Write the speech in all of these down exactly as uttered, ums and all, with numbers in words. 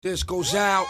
This goes out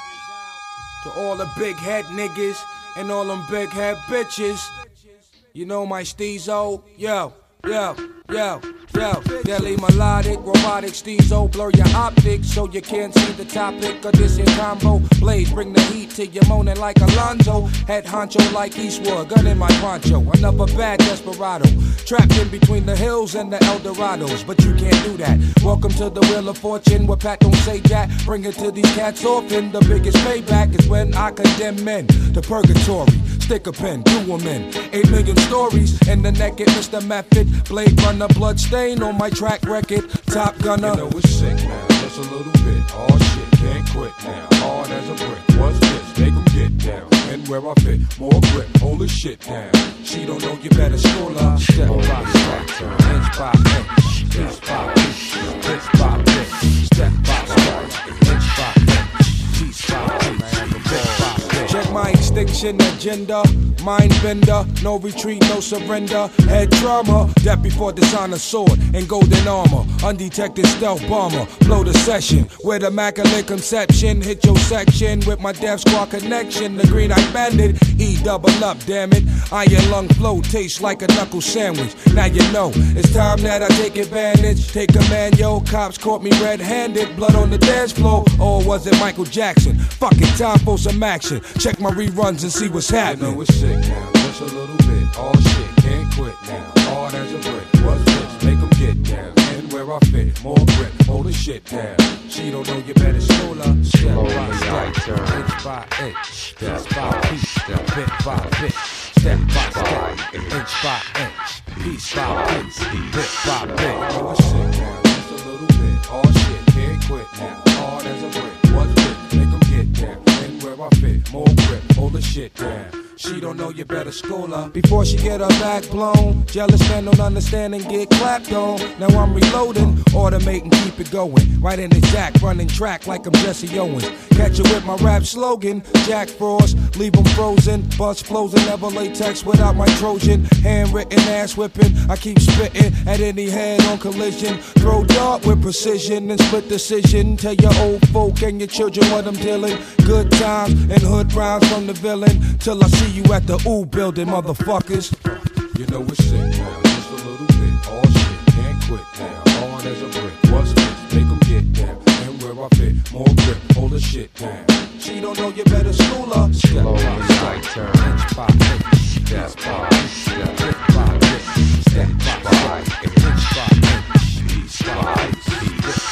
to all the big head niggas and all them big head bitches. You know my Steezo, yo, yo, yo, yo. Deadly melodic, robotic Steezo, blur your optics so you can't see the topic of this here combo. Blaze, bring the heat till you're moaning like Alonzo. Head honcho like Eastwood, gun in my poncho. Another bad desperado, trapped in between the hills and the Eldorados, but you can't do that. Welcome to the Wheel of Fortune, where Pat don't say that. Bring it to these cats often. The biggest payback is when I condemn men to purgatory. Stick a pen, do them in. Eight million stories in the naked Mister Method. Blade runner, blood stain on my track record. Top gunner. You know it's sick now, just a little bit. Oh shit, can't quit now. Hard as a brick. What's this? Make them get down. And where I fit, more grip. Hold the shit down. She don't know you better school her. Step by step, inch by inch, piece by piece, piece by piece. Step by step, inch by inch, piece by piece, piece by piece. Check my extinction agenda. Mind bender, no retreat, no surrender. Head trauma, death before dishonor, sword and golden armor. Undetected stealth bomber, blow the session with immaculate conception. Hit your section with my death squad connection. The green eye bandit, E double up, damn it. Iron lung flow, tastes like a knuckle sandwich. Now you know, it's time that I take advantage. Take command, yo, cops caught me red-handed. Blood on the dance floor, or was it Michael Jackson? Fuck it, time for some action. Check my reruns and see what's happening. You know it's sick now, just a little bit. Oh shit, can't quit now. Hard as a brick. What's this? Make them get down. And where I fit, more grip. Hold the shit down. She don't know you better school her. Step by step, inch by inch, piece by piece, bit by bit. Step by step, inch by inch, piece by piece, bit by bit. You know it's sick now, just a little bit. Oh shit, can't quit now. Hard as a brick. What's this? Make them get down. And where I fit, more grip. Hold the shit down. She don't know you better school her. Before she get her back blown, jealous man don't understand and get clapped on. Now I'm reloading, automating, keep it going. Right in the jack, running track like I'm Jesse Owens. Catch it with my rap slogan, Jack Frost, leave them frozen. Bust flows and never latex without my Trojan. Handwritten ass whipping, I keep spitting at any head on collision. Throw dart with precision and split decision. Tell your old folk and your children what I'm dealing. Good times and hood rounds from the villain. Till I see you at the ooh building, motherfuckers. You know it's sick now, just a little bit. Oh shit, can't quit now. Hard as a brick. What's this? Make them get down. And where I fit, more grip. Hold the shit down. She don't know you better school her. Step by step, inch by inch, step by step, bit by bit, step by step, inch by inch, piece by piece, bit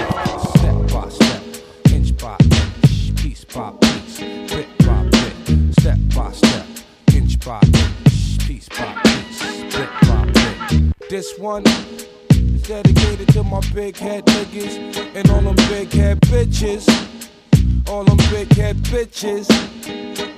by bit, Step by step, inch by inch, piece by piece, bit by bit. Step by step, inch by inch, piece by piece, bit by bit. This one is dedicated to my big head niggas and all them big head bitches. All them big head bitches.